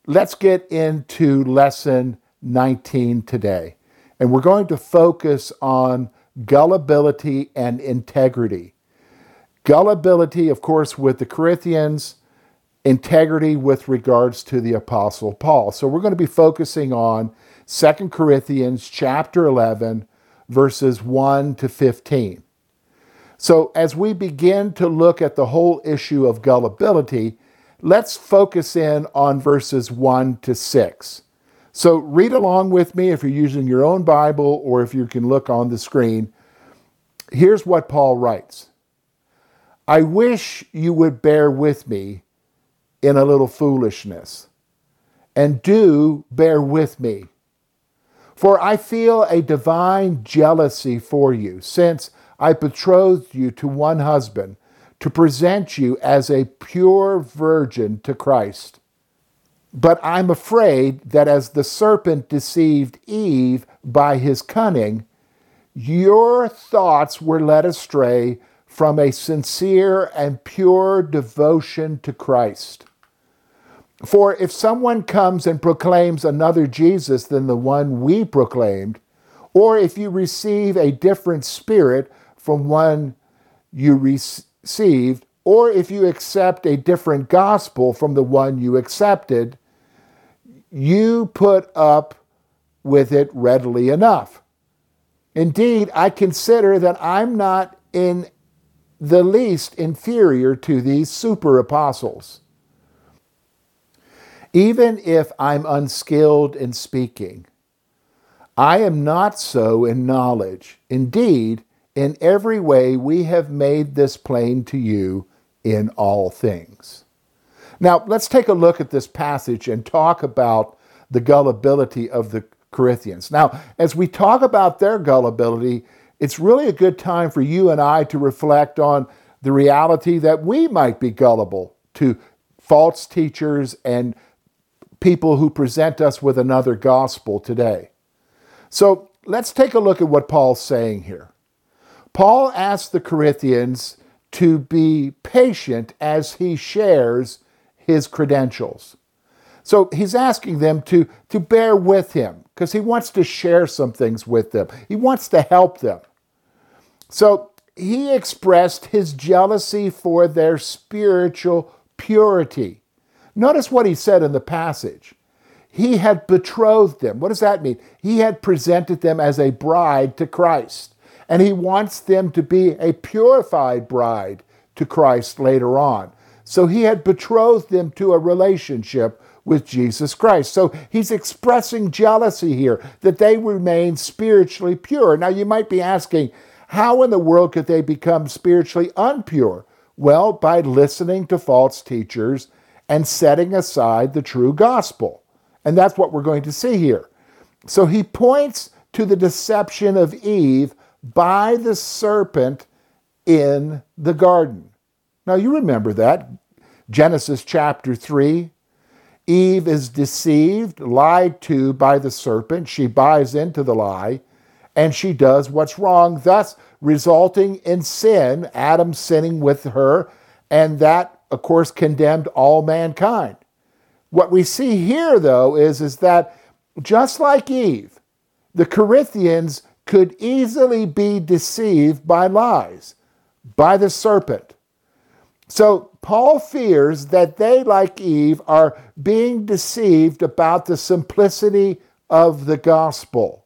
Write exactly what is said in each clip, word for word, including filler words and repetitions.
let's get into lesson nineteen today. And we're going to focus on gullibility and integrity. Gullibility, of course, with the Corinthians, integrity with regards to the Apostle Paul. So we're going to be focusing on Second Corinthians chapter eleven, verses one to fifteen. So as we begin to look at the whole issue of gullibility, let's focus in on verses one to six. So read along with me if you're using your own Bible or if you can look on the screen. Here's what Paul writes. I wish you would bear with me in a little foolishness, and do bear with me. For I feel a divine jealousy for you, since I betrothed you to one husband, to present you as a pure virgin to Christ. But I'm afraid that as the serpent deceived Eve by his cunning, your thoughts were led astray from a sincere and pure devotion to Christ. For if someone comes and proclaims another Jesus than the one we proclaimed, or if you receive a different spirit from one you received, or if you accept a different gospel from the one you accepted, you put up with it readily enough. Indeed, I consider that I'm not in the least inferior to these super apostles. Even if I'm unskilled in speaking, I am not so in knowledge. Indeed, in every way we have made this plain to you in all things. Now, let's take a look at this passage and talk about the gullibility of the Corinthians. Now, as we talk about their gullibility, it's really a good time for you and I to reflect on the reality that we might be gullible to false teachers and people who present us with another gospel today. So let's take a look at what Paul's saying here. Paul asked the Corinthians to be patient as he shares his credentials. So he's asking them to, to bear with him because he wants to share some things with them. He wants to help them. So he expressed his jealousy for their spiritual purity. Notice what he said in the passage. He had betrothed them. What does that mean? He had presented them as a bride to Christ. And he wants them to be a purified bride to Christ later on. So he had betrothed them to a relationship with Jesus Christ. So he's expressing jealousy here, that they remain spiritually pure. Now you might be asking, how in the world could they become spiritually unpure? Well, by listening to false teachers and setting aside the true gospel. And that's what we're going to see here. So he points to the deception of Eve by the serpent in the garden. Now you remember that. Genesis chapter three. Eve is deceived, lied to by the serpent. She buys into the lie, and she does what's wrong, thus resulting in sin, Adam sinning with her, and that of course, condemned all mankind. What we see here, though, is, is that just like Eve, the Corinthians could easily be deceived by lies, by the serpent. So Paul fears that they, like Eve, are being deceived about the simplicity of the gospel.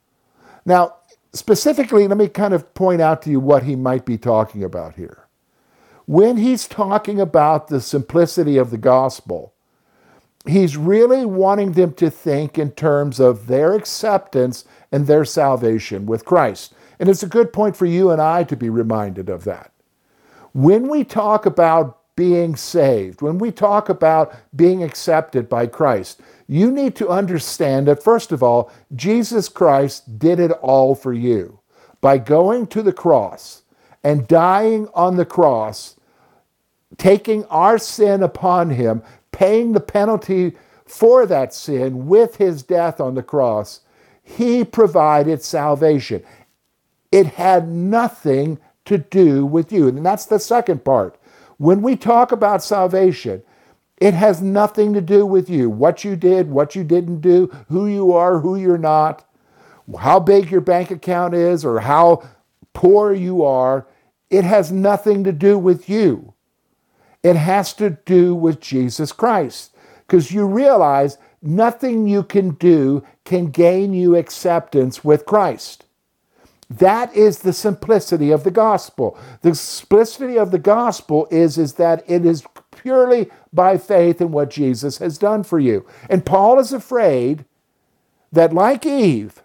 Now, specifically, let me kind of point out to you what he might be talking about here. When he's talking about the simplicity of the gospel, he's really wanting them to think in terms of their acceptance and their salvation with Christ. And it's a good point for you and I to be reminded of that. When we talk about being saved, when we talk about being accepted by Christ, you need to understand that, first of all, Jesus Christ did it all for you by going to the cross and dying on the cross, taking our sin upon him, paying the penalty for that sin with his death on the cross. He provided salvation. It had nothing to do with you. And that's the second part. When we talk about salvation, It has nothing to do with you. What you did, what you didn't do, who you are, who you're not, how big your bank account is, or how poor you are. It has nothing to do with you. It has to do with Jesus Christ. Because you realize nothing you can do can gain you acceptance with Christ. That is the simplicity of the gospel. The simplicity of the gospel is, is that it is purely by faith in what Jesus has done for you. And Paul is afraid that, like Eve,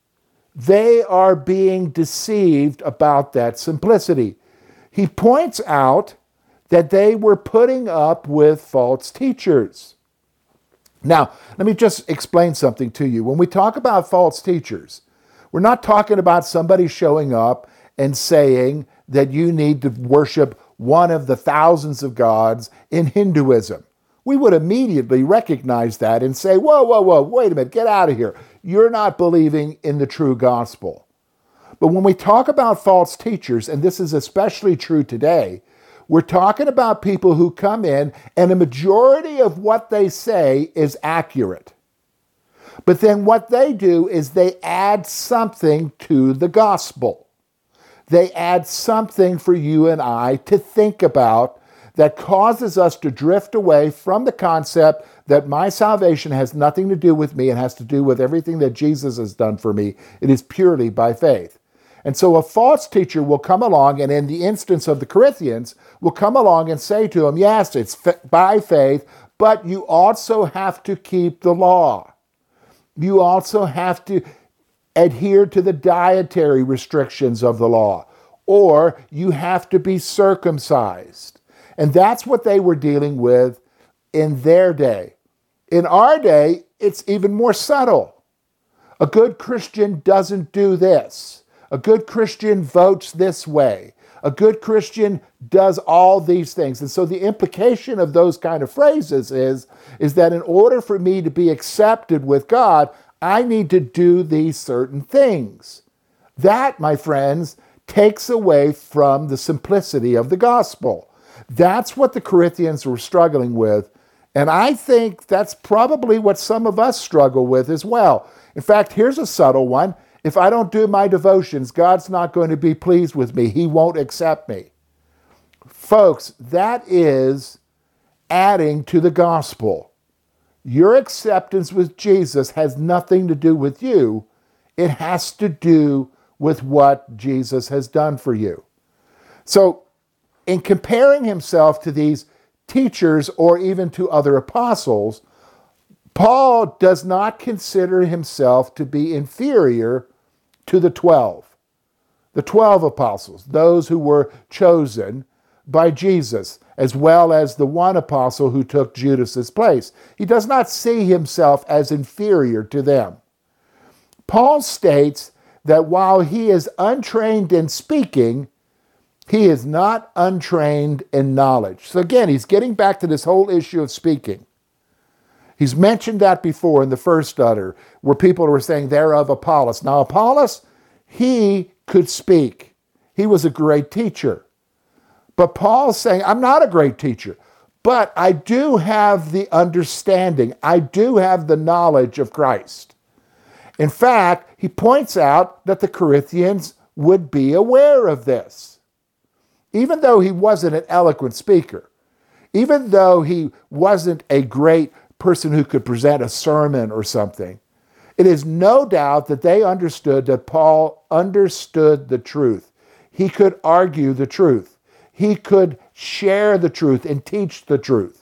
they are being deceived about that simplicity. He points out that they were putting up with false teachers. Now, let me just explain something to you. When we talk about false teachers, we're not talking about somebody showing up and saying that you need to worship one of the thousands of gods in Hinduism. We would immediately recognize that and say, whoa, whoa, whoa, wait a minute, get out of here. You're not believing in the true gospel. But when we talk about false teachers, and this is especially true today, we're talking about people who come in and a majority of what they say is accurate. But then what they do is they add something to the gospel. They add something for you and I to think about that causes us to drift away from the concept that my salvation has nothing to do with me and has to do with everything that Jesus has done for me. It is purely by faith. And so a false teacher will come along, and in the instance of the Corinthians, will come along and say to them, yes, it's by faith, but you also have to keep the law. You also have to adhere to the dietary restrictions of the law, or you have to be circumcised. And that's what they were dealing with in their day. In our day, it's even more subtle. A good Christian doesn't do this. A good Christian votes this way. A good Christian does all these things. And so the implication of those kind of phrases is, is that in order for me to be accepted with God, I need to do these certain things. That, my friends, takes away from the simplicity of the gospel. That's what the Corinthians were struggling with. And I think that's probably what some of us struggle with as well. In fact, here's a subtle one. If I don't do my devotions, God's not going to be pleased with me. He won't accept me. Folks, that is adding to the gospel. Your acceptance with Jesus has nothing to do with you. It has to do with what Jesus has done for you. So, in comparing himself to these teachers or even to other apostles, Paul does not consider himself to be inferior to the twelve. The twelve apostles, those who were chosen by Jesus, as well as the one apostle who took Judas's place. He does not see himself as inferior to them. Paul states that while he is untrained in speaking, he is not untrained in knowledge. So again, he's getting back to this whole issue of speaking. He's mentioned that before in the first stutter, where people were saying, thereof Apollos. Now, Apollos, he could speak. He was a great teacher. But Paul's saying, I'm not a great teacher, but I do have the understanding. I do have the knowledge of Christ. In fact, he points out that the Corinthians would be aware of this. Even though he wasn't an eloquent speaker, even though he wasn't a great person who could present a sermon or something, it is no doubt that they understood that Paul understood the truth. He could argue the truth. He could share the truth and teach the truth.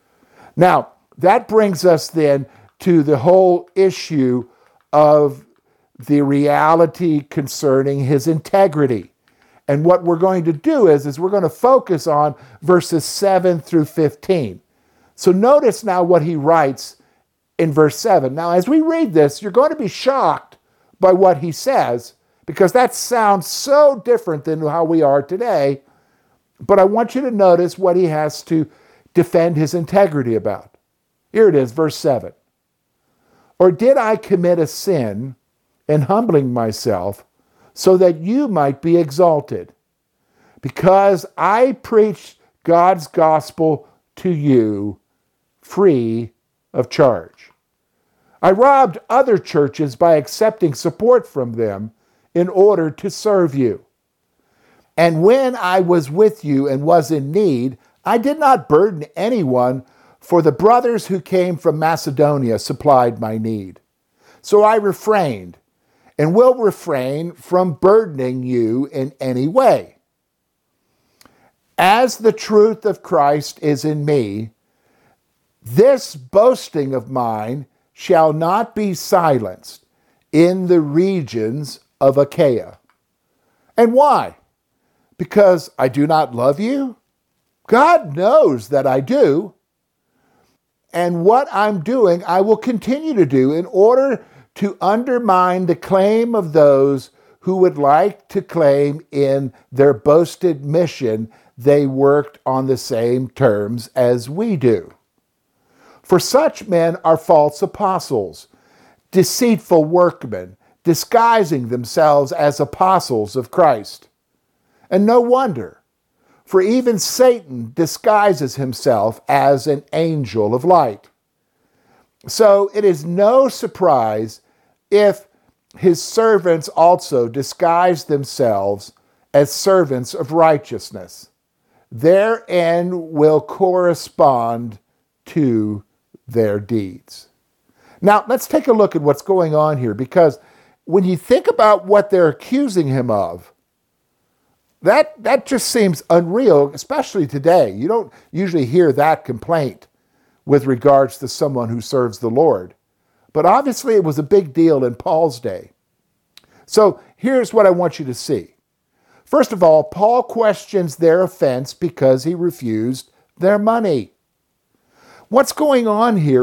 Now, that brings us then to the whole issue of the reality concerning his integrity. And what we're going to do is, is we're going to focus on verses seven through fifteen. So notice now what he writes in verse seven. Now, as we read this, you're going to be shocked by what he says, because that sounds so different than how we are today. But I want you to notice what he has to defend his integrity about. Here it is, verse seven. Or did I commit a sin in humbling myself so that you might be exalted? Because I preached God's gospel to you, free of charge. I robbed other churches by accepting support from them in order to serve you. And when I was with you and was in need, I did not burden anyone, for the brothers who came from Macedonia supplied my need. So I refrained and will refrain from burdening you in any way. As the truth of Christ is in me, this boasting of mine shall not be silenced in the regions of Achaia. And why? Because I do not love you? God knows that I do. And what I'm doing, I will continue to do in order to undermine the claim of those who would like to claim in their boasted mission they worked on the same terms as we do. For such men are false apostles, deceitful workmen, disguising themselves as apostles of Christ. And no wonder, for even Satan disguises himself as an angel of light. So it is no surprise if his servants also disguise themselves as servants of righteousness. Their end will correspond to their deeds. Now, let's take a look at what's going on here, because when you think about what they're accusing him of, that, that just seems unreal, especially today. You don't usually hear that complaint with regards to someone who serves the Lord. But obviously it was a big deal in Paul's day. So here's what I want you to see. First of all, Paul questions their offense because he refused their money. What's going on here